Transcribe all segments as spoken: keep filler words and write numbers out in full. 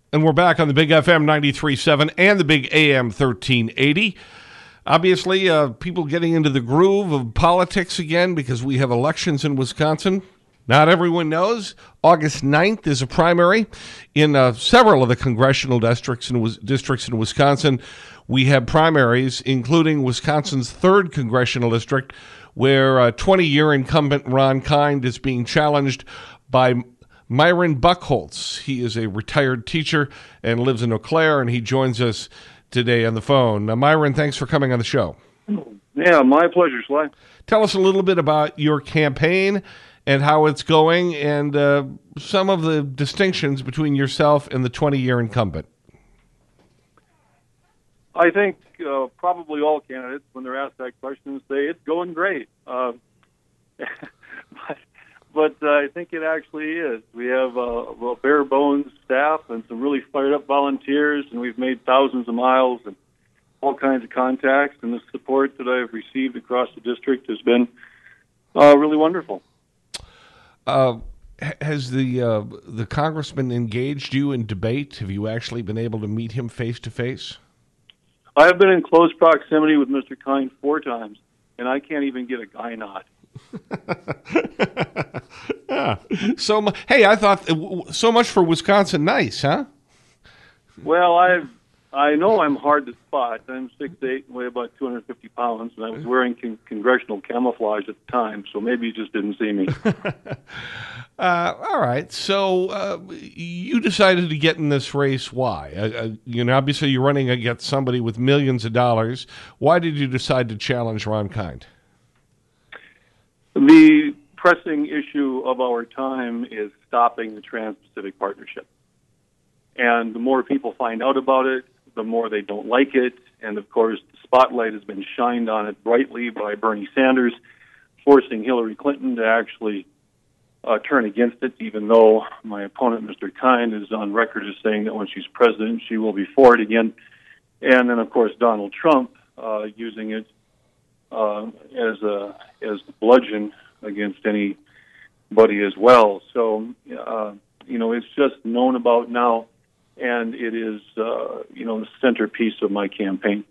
And we're back on the Big F M ninety-three point seven and the Big A M thirteen eighty. Obviously, uh, people getting into the groove of politics again because we have elections in Wisconsin. Not everyone knows August ninth is a primary in uh, several of the congressional districts in, districts in Wisconsin. We have primaries, including Wisconsin's third congressional district, where uh, twenty-year incumbent Ron Kind is being challenged by Myron Buckholz. He is a retired teacher and lives in Eau Claire, and he joins us today on the phone. Now, Myron, thanks for coming on the show. Yeah, my pleasure, Sly. Tell us a little bit about your campaign and how it's going, and uh, some of the distinctions between yourself and the twenty-year incumbent. I think uh, probably all candidates, when they're asked that question, say it's going great. Uh, but but uh, I think it actually is. We have uh, a bare bones staff and some really fired up volunteers, and we've made thousands of miles and all kinds of contacts, and the support that I've received across the district has been uh, really wonderful. Uh, has the uh, the congressman engaged you in debate? Have you actually been able to meet him face to face? I have been in close proximity with Mister Kind four times, and I can't even get a guy nod. yeah. So, hey, I thought so much for Wisconsin nice, huh? Well, I I know I'm hard to spot. I'm six eight and weigh about two hundred fifty pounds, and I was wearing con- congressional camouflage at the time, so maybe you just didn't see me. uh, all right. So uh, you decided to get in this race. Why? Uh, uh, you know, obviously you're running against somebody with millions of dollars. Why did you decide to challenge Ron Kind? The pressing issue of our time is stopping the Trans-Pacific Partnership. And the more people find out about it, the more they don't like it. And, of course, the spotlight has been shined on it brightly by Bernie Sanders, forcing Hillary Clinton to actually uh, turn against it, even though my opponent, Mister Kind, is on record as saying that when she's president, she will be for it again. And then, of course, Donald Trump uh, using it uh, as a as a bludgeon against anybody as well. So, uh, you know, it's just known about now. And it is, uh, you know, the centerpiece of my campaign.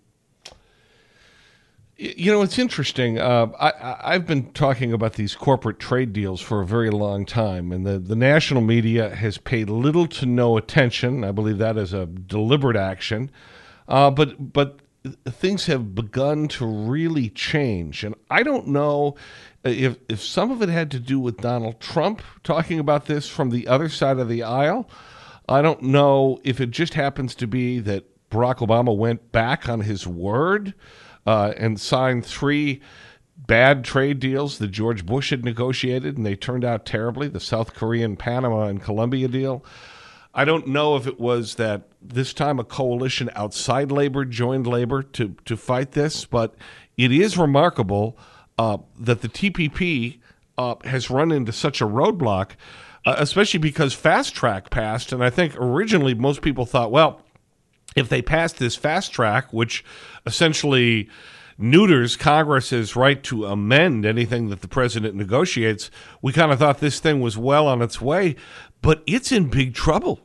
You know, it's interesting. Uh, I, I've been talking about these corporate trade deals for a very long time, and the, the national media has paid little to no attention. I believe that is a deliberate action. Uh, but but things have begun to really change. And I don't know if, if some of it had to do with Donald Trump talking about this from the other side of the aisle. I don't know if it just happens to be that Barack Obama went back on his word uh, and signed three bad trade deals that George Bush had negotiated, and they turned out terribly, the South Korean, Panama, and Colombia deal. I don't know if it was that this time a coalition outside labor joined labor to, to fight this, but it is remarkable uh, that the T P P uh, has run into such a roadblock. Uh, especially because Fast Track passed, and I think originally most people thought, well, if they passed this Fast Track, which essentially neuters Congress's right to amend anything that the president negotiates, we kind of thought this thing was well on its way, but it's in big trouble.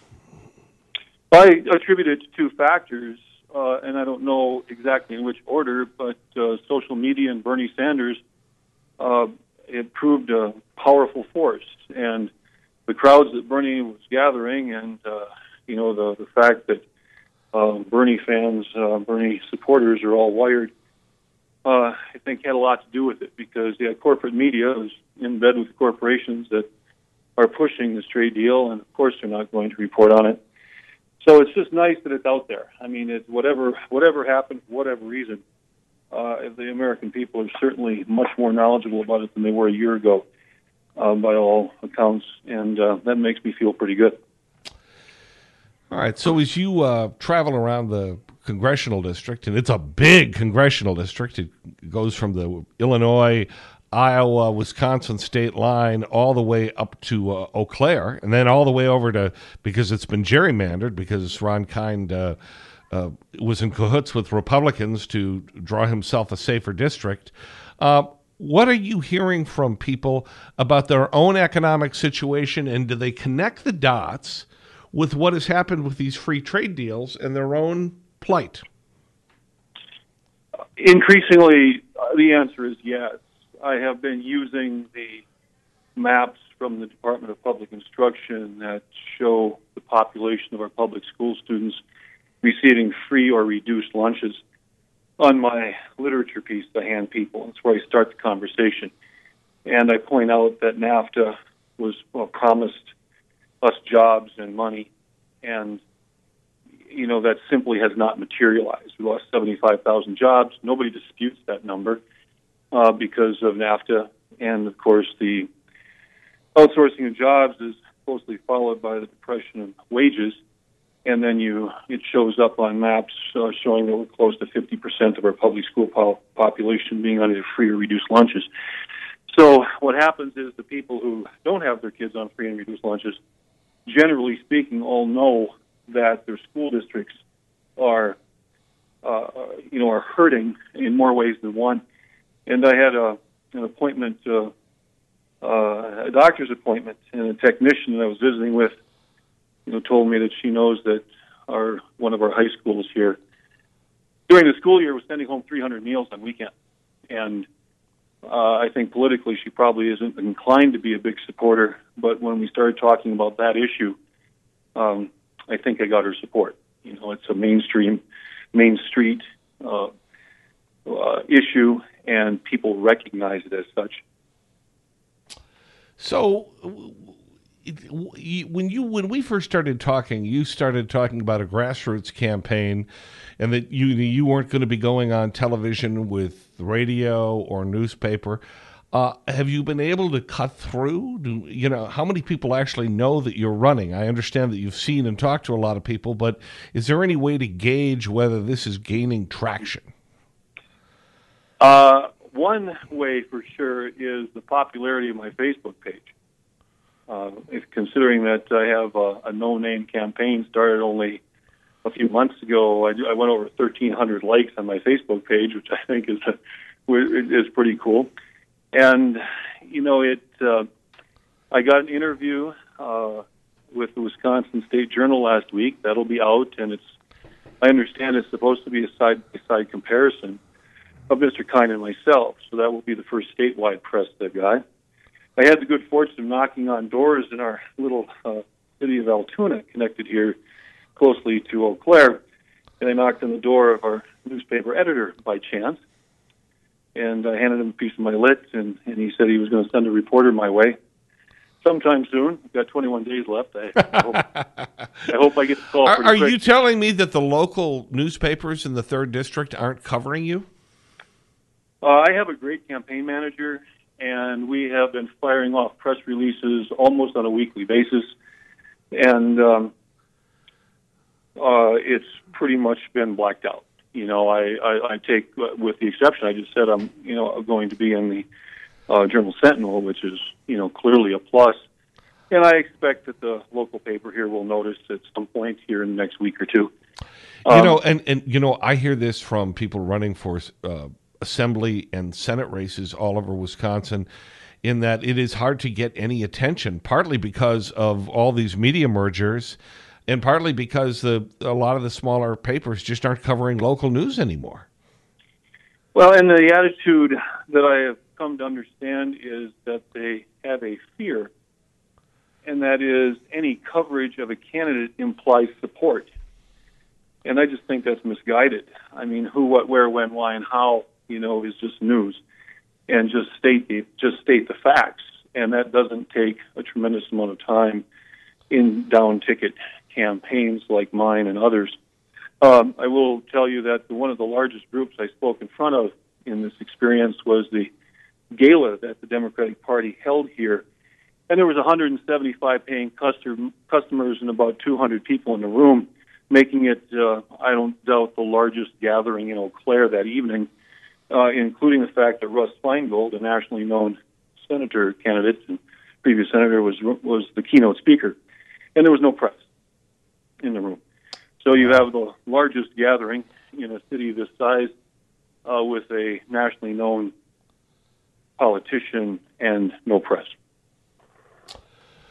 I attribute it to two factors, uh, and I don't know exactly in which order, but uh, social media and Bernie Sanders uh, it proved a powerful force. And the crowds that Bernie was gathering, and uh, you know the the fact that uh, Bernie fans, uh, Bernie supporters are all wired, uh, I think had a lot to do with it, because yeah, corporate media is in bed with corporations that are pushing this trade deal, and of course they're not going to report on it. So it's just nice that it's out there. I mean, it, whatever whatever happened, for whatever reason, uh, the American people are certainly much more knowledgeable about it than they were a year ago. Uh, by all accounts, and uh, that makes me feel pretty good. All right, so as you uh, travel around the congressional district, and it's a big congressional district, it goes from the Illinois, Iowa, Wisconsin state line all the way up to uh, Eau Claire, and then all the way over to, because it's been gerrymandered, because Ron Kind uh, uh, was in cahoots with Republicans to draw himself a safer district. Uh, What are you hearing from people about their own economic situation, and do they connect the dots with what has happened with these free trade deals and their own plight? Increasingly, uh, the answer is yes. I have been using the maps from the Department of Public Instruction that show the population of our public school students receiving free or reduced lunches on my literature piece, The Hand People. That's where I start the conversation. And I point out that NAFTA was well, promised us jobs and money, and you know that simply has not materialized. We lost seventy-five thousand jobs. Nobody disputes that number uh, because of NAFTA, and of course the outsourcing of jobs is closely followed by the depression of wages, and then you it shows up on maps uh, showing that we're close to fifty percent of our public school po- population being on either free or reduced lunches. So what happens is the people who don't have their kids on free and reduced lunches, generally speaking, all know that their school districts are, uh, you know, are hurting in more ways than one. And I had a, an appointment, uh, uh, a doctor's appointment, and a technician that I was visiting with, you know, told me that she knows that our one of our high schools here during the school year was sending home three hundred meals on weekend, and Uh, I think politically she probably isn't inclined to be a big supporter, but when we started talking about that issue, um, I think I got her support. You know, it's a mainstream, Main Street uh, uh, issue, and people recognize it as such. So, it, when you when we first started talking, you started talking about a grassroots campaign, and that you you weren't going to be going on television with radio or newspaper. Uh, have you been able to cut through? Do, you know, how many people actually know that you're running? I understand that you've seen and talked to a lot of people, but is there any way to gauge whether this is gaining traction? Uh, one way for sure is the popularity of my Facebook page. Uh, if considering that I have a, a no-name campaign started only a few months ago, I, I went over thirteen hundred likes on my Facebook page, which I think is a, is pretty cool. And you know, it. Uh, I got an interview uh, with the Wisconsin State Journal last week. That'll be out, and it's. I understand it's supposed to be a side-by-side comparison of Mister Kine and myself. So that will be the first statewide press that guy. I had the good fortune of knocking on doors in our little uh, city of Altoona, connected here closely to Eau Claire, and I knocked on the door of our newspaper editor by chance, and I handed him a piece of my lit, and, and he said he was going to send a reporter my way sometime soon. I've got twenty-one days left. I, I, hope, I hope I get the call Are, pretty are quick. you telling me that the local newspapers in the third District aren't covering you? Uh, I have a great campaign manager, and we have been firing off press releases almost on a weekly basis, and um, uh, it's pretty much been blacked out. You know, I, I, I take, uh, with the exception I just said, I'm you know going to be in the uh, Journal Sentinel, which is you know clearly a plus, and I expect that the local paper here will notice at some point here in the next week or two. Um, you know, and and you know, I hear this from people running for Uh, Assembly and Senate races all over Wisconsin, in that it is hard to get any attention, partly because of all these media mergers, and partly because the a lot of the smaller papers just aren't covering local news anymore. Well, and the attitude that I have come to understand is that they have a fear, and that is any coverage of a candidate implies support. And I just think that's misguided. I mean, who, what, where, when, why, and how, you know, is just news, and just state the, just state the facts. And that doesn't take a tremendous amount of time in down-ticket campaigns like mine and others. Um, I will tell you that one of the largest groups I spoke in front of in this experience was the gala that the Democratic Party held here. And there was one hundred seventy-five paying custom, customers and about two hundred people in the room, making it, uh, I don't doubt, the largest gathering in Eau Claire that evening, uh, including the fact that Russ Feingold, a nationally known senator candidate and previous senator, was was the keynote speaker. And there was no press in the room. So you have the largest gathering in a city this size uh, with a nationally known politician and no press.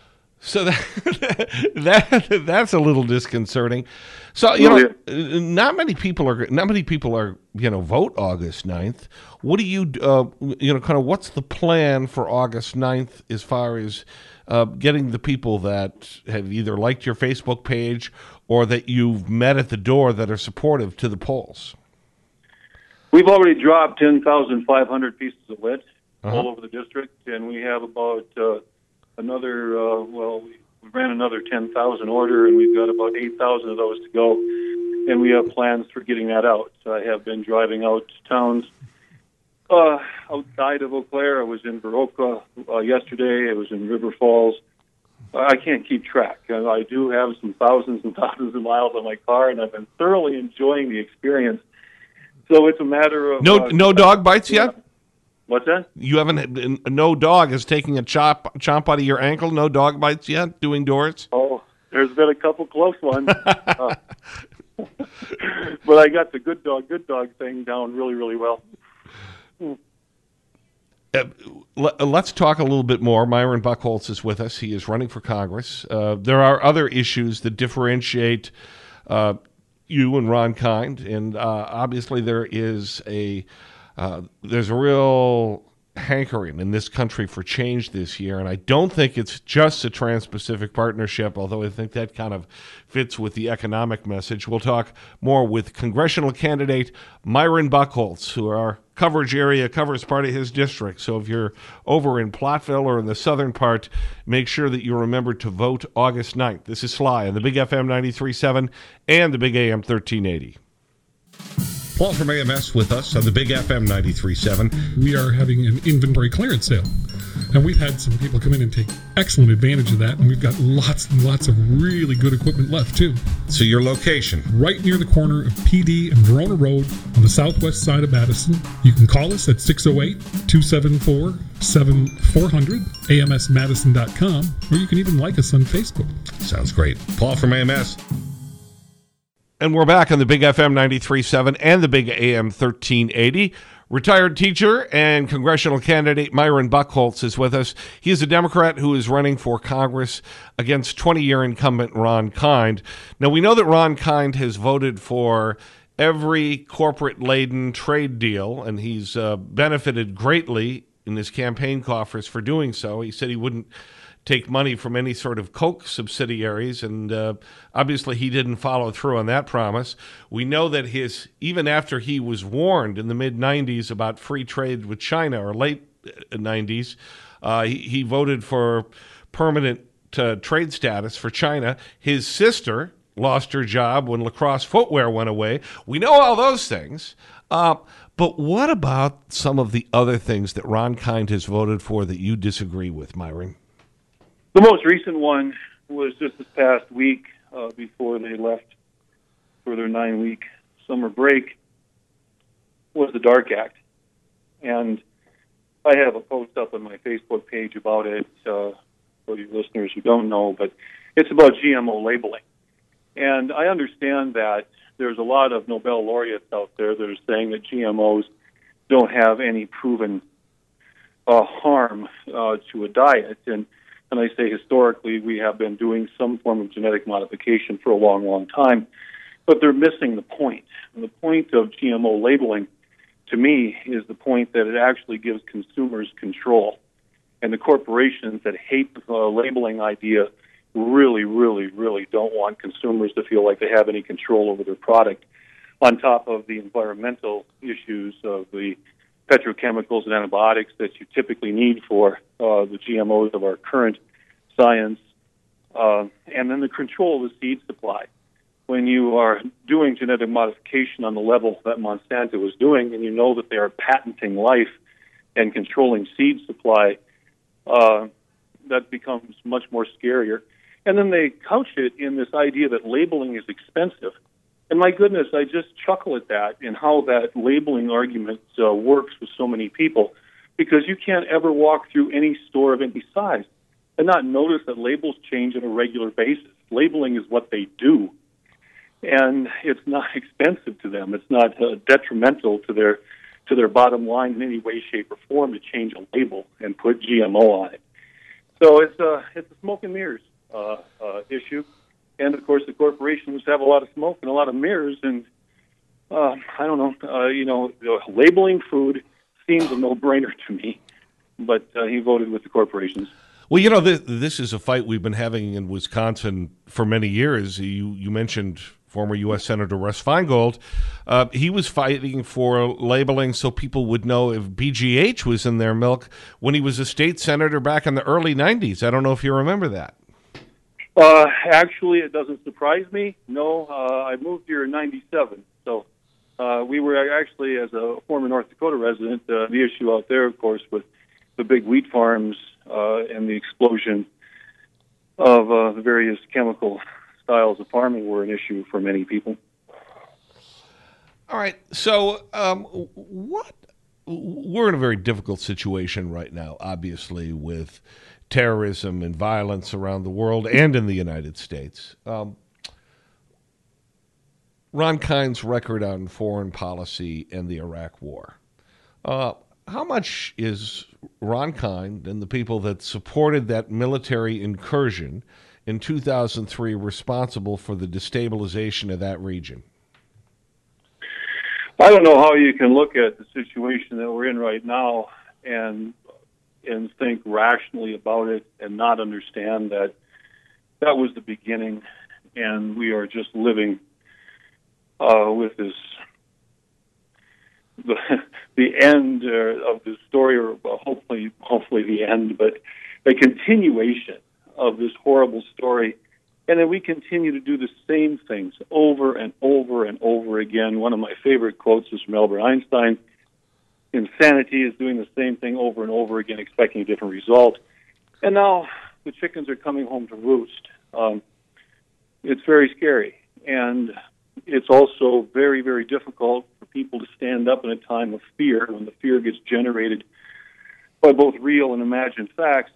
So that, that that's a little disconcerting. So you Oh, know, yeah. not many people are not many people are you know vote August ninth. What do you uh, you know kind of what's the plan for August ninth as far as uh, getting the people that have either liked your Facebook page or that you've met at the door that are supportive to the polls? We've already dropped ten thousand five hundred pieces of lit Uh-huh. all over the district, and we have about uh, another, uh, well, we we ran another ten thousand order, and we've got about eight thousand of those to go, and we have plans for getting that out. I have been driving out to towns uh, outside of Eau Claire. I was in Baroka uh, yesterday. I was in River Falls. I can't keep track. Uh, I do have some thousands and thousands of miles on my car, and I've been thoroughly enjoying the experience. So it's a matter of... No uh, no dog bites yeah. yet. What's that? You haven't no dog is taking a chop chomp out of your ankle. No dog bites yet. Doing doors. Oh, there's been a couple close ones. uh, but I got the good dog, good dog thing down really, really well. Uh, let, let's talk a little bit more. Myron Buchholz is with us. He is running for Congress. Uh, there are other issues that differentiate uh, you and Ron Kind, and uh, obviously there is a uh, there's a real hankering in this country for change this year, and I don't think it's just a Trans-Pacific Partnership, although I think that kind of fits with the economic message. We'll talk more with congressional candidate Myron Buchholz, who our coverage area covers part of his district. So if you're over in Platteville or in the southern part, make sure that you remember to vote August ninth. This is Sly on the Big F M ninety-three point seven and the Big A M thirteen eighty. Paul from A M S with us on the Big F M ninety-three point seven. We are having an inventory clearance sale, and we've had some people come in and take excellent advantage of that, and we've got lots and lots of really good equipment left, too. So your location? Right near the corner of P D and Verona Road on the southwest side of Madison. You can call us at six oh eight, two seven four, seven four zero zero, A M S madison dot com, or you can even like us on Facebook. Sounds great. Paul from A M S. And we're back on the Big F M ninety-three point seven and the Big A M thirteen eighty. Retired teacher and congressional candidate Myron Buchholz is with us. He is a Democrat who is running for Congress against twenty-year incumbent Ron Kind. Now, we know that Ron Kind has voted for every corporate-laden trade deal, and he's uh, benefited greatly in his campaign coffers for doing so. He said he wouldn't take money from any sort of Koch subsidiaries, and uh, obviously he didn't follow through on that promise. We know that his even after he was warned in the mid nineties about free trade with China, or late nineties, uh, he, he voted for permanent uh, trade status for China. His sister lost her job when Lacrosse Footwear went away. We know all those things. Uh, but what about some of the other things that Ron Kind has voted for that you disagree with, Myron? The most recent one was just this past week uh, before they left for their nine-week summer break, was the DARK Act. And I have a post up on my Facebook page about it uh, for you listeners who don't know, but it's about G M O labeling. And I understand that there's a lot of Nobel laureates out there that are saying that G M Os don't have any proven uh, harm uh, to a diet. And And I say historically we have been doing some form of genetic modification for a long, long time, but they're missing the point. And the point of G M O labeling, to me, is the point that it actually gives consumers control. And the corporations that hate the uh, labeling idea really, really, really don't want consumers to feel like they have any control over their product, on top of the environmental issues of the petrochemicals and antibiotics that you typically need for uh, the G M Os of our current science, uh, and then the control of the seed supply. When you are doing genetic modification on the level that Monsanto is doing, and you know that they are patenting life and controlling seed supply, uh, that becomes much more scarier. And then they couch it in this idea that labeling is expensive. And my goodness, I just chuckle at that and how that labeling argument uh, works with so many people, because you can't ever walk through any store of any size and not notice that labels change on a regular basis. Labeling is what they do, and it's not expensive to them. It's not uh, detrimental to their to their bottom line in any way, shape, or form to change a label and put G M O on it. So it's uh, it's a smoke and mirrors. uh, uh, issue. And, of course, the corporations have a lot of smoke and a lot of mirrors. And, uh, I don't know, uh, you know, labeling food seems a no-brainer to me. But uh, he voted with the corporations. Well, you know, this, this is a fight we've been having in Wisconsin for many years. You, you mentioned former U S Senator Russ Feingold. Uh, he was fighting for labeling so people would know if B G H was in their milk when he was a state senator back in the early nineties. I don't know if you remember that. Uh, actually, it doesn't surprise me. No, uh, I moved here in ninety-seven. So uh, we were actually, as a former North Dakota resident, uh, the issue out there, of course, with the big wheat farms uh, and the explosion of uh, the various chemical styles of farming were an issue for many people. All right. So um, what we're in a very difficult situation right now, obviously, with terrorism and violence around the world and in the United States. Um, Ron Kind's record on foreign policy and the Iraq War. Uh, how much is Ron Kind and the people that supported that military incursion in two thousand three responsible for the destabilization of that region? I don't know how you can look at the situation that we're in right now and and think rationally about it and not understand that that was the beginning and we are just living uh, with this the the end uh, of the story, or well, hopefully hopefully the end, but a continuation of this horrible story. And then we continue to do the same things over and over and over again. One of my favorite quotes is from Albert Einstein. Insanity is doing the same thing over and over again, expecting a different result. And now the chickens are coming home to roost. Um, it's very scary. And it's also very, very difficult for people to stand up in a time of fear, when the fear gets generated by both real and imagined facts,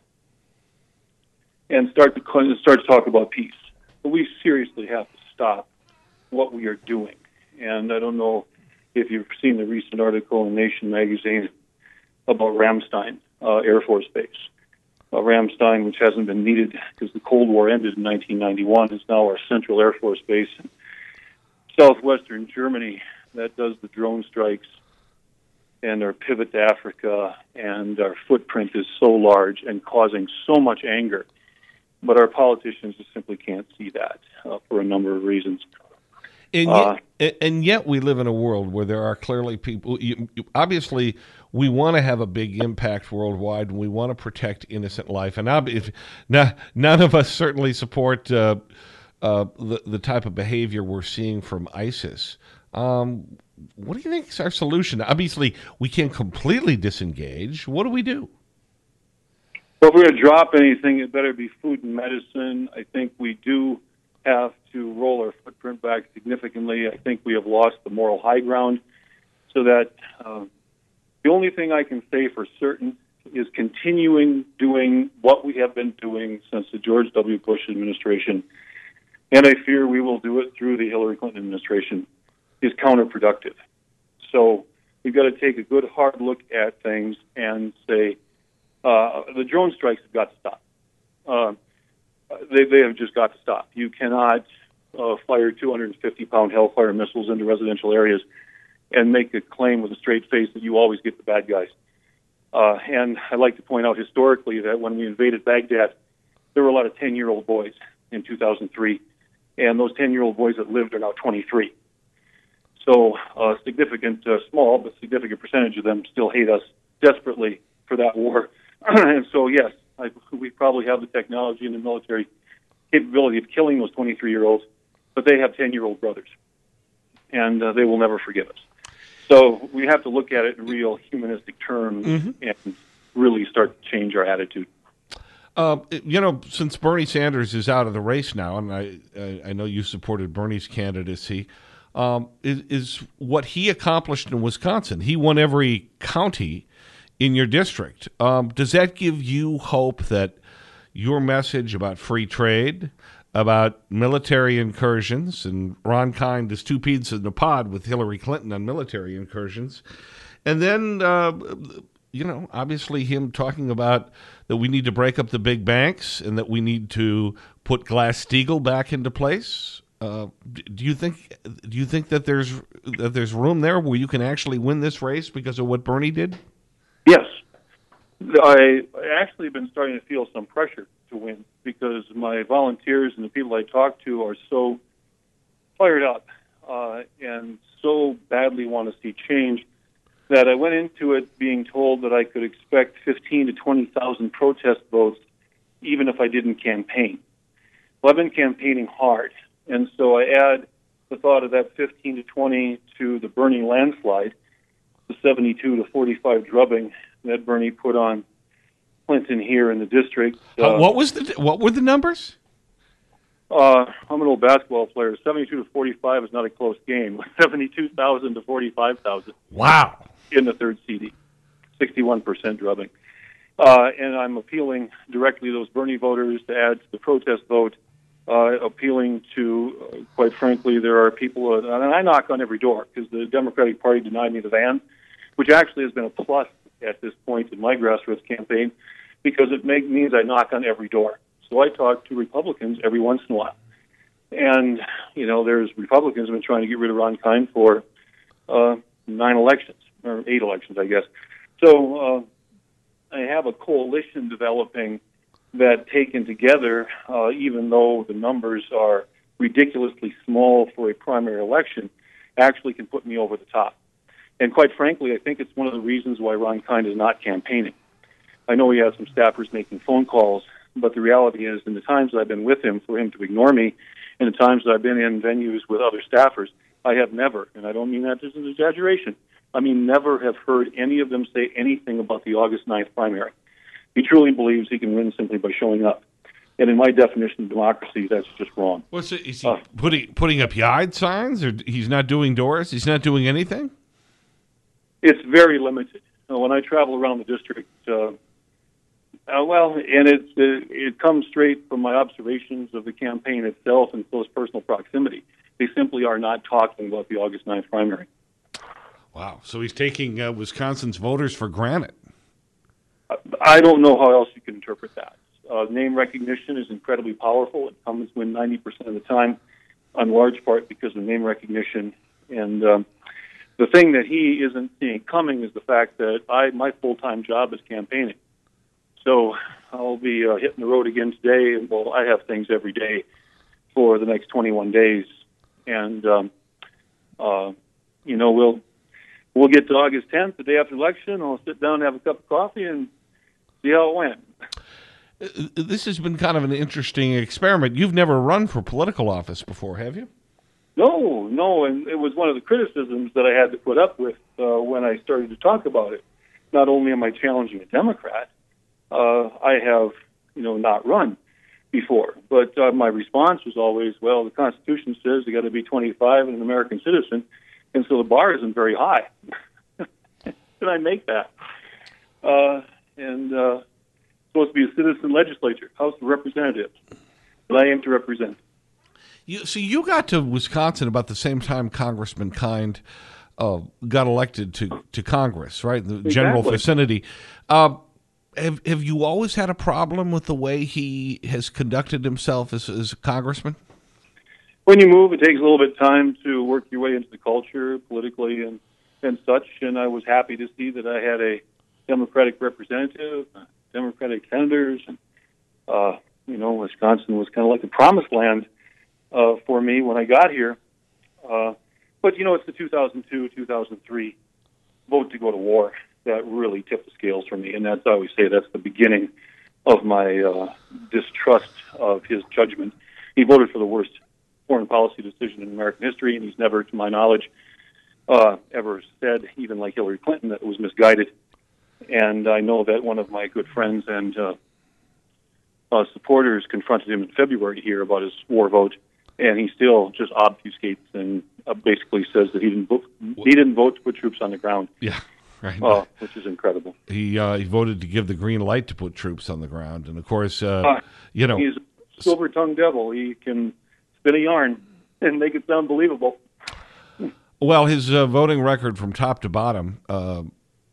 and start to start to talk about peace. But we seriously have to stop what we are doing. And I don't know if you've seen the recent article in Nation magazine about Ramstein uh, Air Force Base. Uh, Ramstein, which hasn't been needed because the Cold War ended in nineteen ninety-one, is now our Central Air Force Base in southwestern Germany that does the drone strikes and our pivot to Africa, and our footprint is so large and causing so much anger. But our politicians just simply can't see that uh, for a number of reasons. And Uh, yet, and yet we live in a world where there are clearly people, you, you, obviously we want to have a big impact worldwide, and we want to protect innocent life. And ob- if, nah, none of us certainly support uh, uh, the, the type of behavior we're seeing from ISIS. Um, what do you think is our solution? Obviously, we can't completely disengage. What do we do? Well, if we're going to drop anything, it better be food and medicine. I think we do have to roll our footprint back significantly. I think we have lost the moral high ground, so that uh, the only thing I can say for certain is continuing doing what we have been doing since the George W. Bush administration, and I fear we will do it through the Hillary Clinton administration, is counterproductive. So we've got to take a good hard look at things and say, uh, the drone strikes have got to stop. Uh, They, they have just got to stop. You cannot uh, fire two hundred fifty pound Hellfire missiles into residential areas and make a claim with a straight face that you always get the bad guys. Uh, and I like to point out historically that when we invaded Baghdad, there were a lot of ten-year-old boys in two thousand three, and those ten-year-old boys that lived are now twenty-three. So a significant, uh, small but significant percentage of them still hate us desperately for that war. And so, yes, I, we probably have the technology and the military capability of killing those twenty-three-year-olds, but they have ten-year-old brothers, and uh, they will never forgive us. So we have to look at it in real humanistic terms mm-hmm. and really start to change our attitude. Uh, you know, since Bernie Sanders is out of the race now, and I, I know you supported Bernie's candidacy, um, is, is what he accomplished in Wisconsin. He won every county in your district. Um, does that give you hope that your message about free trade, about military incursions, and Ron Kind is two peas in a pod with Hillary Clinton on military incursions, and then uh, you know, obviously him talking about that we need to break up the big banks and that we need to put Glass-Steagall back into place. Uh, do you think do you think that there's that there's room there where you can actually win this race because of what Bernie did? Yes. I actually have been starting to feel some pressure to win because my volunteers and the people I talk to are so fired up uh, and so badly want to see change that I went into it being told that I could expect fifteen to twenty thousand protest votes even if I didn't campaign. Well, I've been campaigning hard, and so I add the thought of that fifteen to twenty to the Bernie landslide, the seventy-two to forty-five drubbing that Bernie put on Clinton here in the district. Uh, uh, what was the what were the numbers? Uh, I'm an old basketball player. seventy-two to forty-five is not a close game. seventy-two thousand to forty-five thousand. Wow. In the third C D. sixty-one percent drubbing. Uh, and I'm appealing directly to those Bernie voters to add to the protest vote, uh, appealing to, uh, quite frankly, there are people, uh, and I knock on every door because the Democratic Party denied me the van, which actually has been a plus at this point in my grassroots campaign because it make, means I knock on every door. So I talk to Republicans every once in a while. And, you know, there's Republicans who have been trying to get rid of Ron Kind for uh, nine elections, or eight elections, I guess. So uh, I have a coalition developing that, taken together, uh, even though the numbers are ridiculously small for a primary election, actually can put me over the top. And quite frankly, I think it's one of the reasons why Ron Kind is not campaigning. I know he has some staffers making phone calls, but the reality is, in the times that I've been with him, for him to ignore me, and the times that I've been in venues with other staffers, I have never, and I don't mean that as an exaggeration, I mean never have heard any of them say anything about the August ninth primary. He truly believes he can win simply by showing up. And in my definition of democracy, that's just wrong. What's it? Is he Uh, putting putting up yard signs, or he's not doing doors? He's not doing anything? It's very limited. Uh, when I travel around the district, uh, uh, well, and it, uh, it comes straight from my observations of the campaign itself and close personal proximity. They simply are not talking about the August ninth primary. Wow. So he's taking uh, Wisconsin's voters for granted. I don't know how else you can interpret that. Uh, name recognition is incredibly powerful. It comes when ninety percent of the time, in large part because of name recognition. And um, the thing that he isn't seeing coming is the fact that I my full-time job is campaigning. So I'll be uh, hitting the road again today. And, well, I have things every day for the next twenty-one days. And, um, uh, you know, we'll we'll get to August tenth, the day after election. I'll sit down and have a cup of coffee and see how it went. This has been kind of an interesting experiment. You've never run for political office before, have you? No, no, and it was one of the criticisms that I had to put up with uh, when I started to talk about it. Not only am I challenging a Democrat, uh, I have, you know, not run before, but uh, my response was always, well, the Constitution says you got to be twenty-five and an American citizen, and so the bar isn't very high. Can I make that? Uh, and uh, supposed to be a citizen legislature, House of Representatives, that I aim to represent. You see, you got to Wisconsin about the same time Congressman Kind uh, got elected to, to Congress, right? The Exactly. general vicinity. Uh, have have you always had a problem with the way he has conducted himself as, as a congressman? When you move, it takes a little bit of time to work your way into the culture politically and, and such, and I was happy to see that I had a Democratic representative, uh, Democratic senators, and, uh, you know, Wisconsin was kind of like the promised land uh, for me when I got here. Uh, but, you know, it's the two thousand two, two thousand three vote to go to war that really tipped the scales for me, and that's, I always say, that's the beginning of my uh, distrust of his judgment. He voted for the worst foreign policy decision in American history, and he's never, to my knowledge, uh, ever said, even like Hillary Clinton, that it was misguided. And I know that one of my good friends and uh, uh, supporters confronted him in February here about his war vote, and he still just obfuscates and uh, basically says that he didn't vote, he didn't vote to put troops on the ground. Yeah, right. Uh, which is incredible. He uh, he voted to give the green light to put troops on the ground, and of course, uh, Uh, you know, He's a silver-tongued devil. He can spin a yarn and make it sound believable. well, his uh, voting record from top to bottom, uh,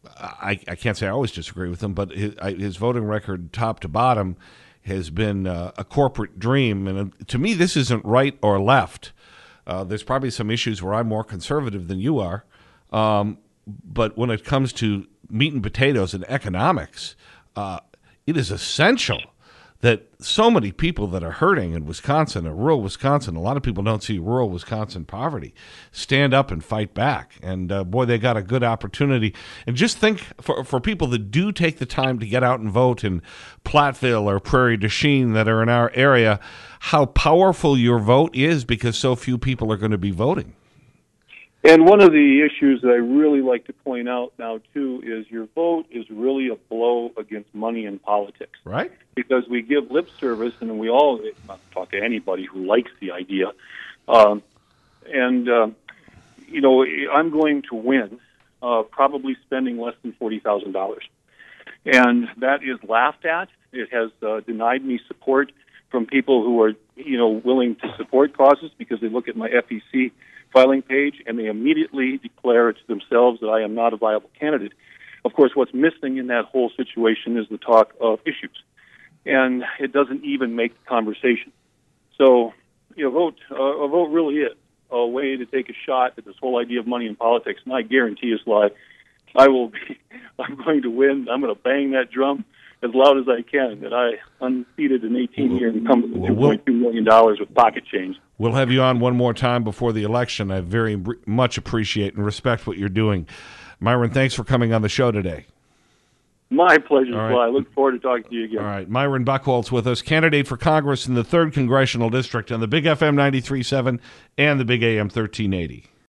I, I can't say I always disagree with him, but his, his voting record, top to bottom, has been uh, a corporate dream. And uh, to me, this isn't right or left. Uh, there's probably some issues where I'm more conservative than you are. Um, but when it comes to meat and potatoes and economics, uh, it is essential that so many people that are hurting in Wisconsin, or rural Wisconsin, a lot of people don't see rural Wisconsin poverty, stand up and fight back. And, uh, boy, they got a good opportunity. And just think, for, for people that do take the time to get out and vote in Platteville or Prairie du Chien that are in our area, how powerful your vote is because so few people are going to be voting. And one of the issues that I really like to point out now, too, is your vote is really a blow against money in politics. Right. Because we give lip service, and we all, not talk to anybody who likes the idea, um, and, uh, you know, I'm going to win, uh, probably spending less than forty thousand dollars. And that is laughed at. It has uh, denied me support from people who are, you know, willing to support causes because they look at my F E C filing page and they immediately declare to themselves that I am not a viable candidate. Of course, what's missing in that whole situation is the talk of issues, and it doesn't even make the conversation. So, you know, vote uh, a vote really is a way to take a shot at this whole idea of money in politics. And I guarantee you, Sly, I will be. I'm going to win. I'm going to bang that drum as loud as I can that I unseated an eighteen-year incumbent with two point two million dollars with pocket change. We'll have you on one more time before the election. I very much appreciate and respect what you're doing. Myron, thanks for coming on the show today. My pleasure, All Sly. right. I look forward to talking to you again. All right. Myron Buchholz with us, candidate for Congress in the third Congressional District on the Big F M ninety-three point seven and the Big A M thirteen eighty.